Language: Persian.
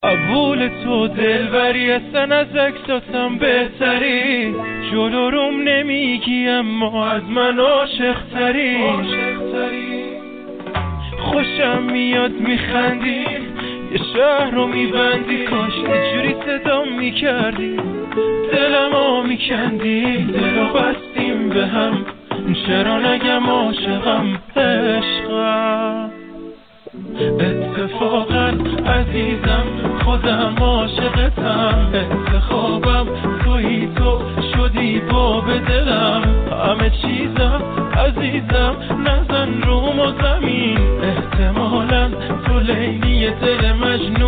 قبول تو دلبری اصلا از اکساتم بهتری، جلو روم نمیگی اما از من عاشق تری. خوشم میاد میخندی، یه شهر رو میبندی، کاش یه جوری صدا میکردی، دلمو میکندی. دلو بستیم به هم، چرا نگم عاشقم عشقم. اتفاقا عزیزم خودم عاشقتم، انتخابم تویی، تو شدی باب دلم. همه چیزم عزیزم نزن روم و زمین، احتمالا تو لیلی دل مجنون